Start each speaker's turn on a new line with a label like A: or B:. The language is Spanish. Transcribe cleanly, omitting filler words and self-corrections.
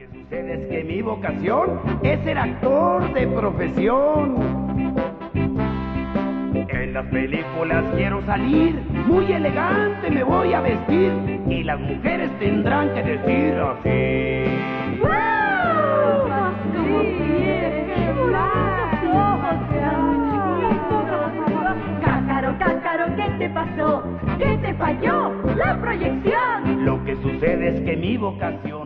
A: Lo que sucede es que mi vocación es ser actor de profesión. En las películas quiero salir, muy elegante me voy a vestir, y las mujeres tendrán que decir así.
B: ¡Wow! ¿Cómo quieres? ¡Qué bonitos ojos! Cácaro, cácaro, ¿qué te pasó? ¿Qué te falló? ¡La proyección!
A: Lo que sucede es que mi vocación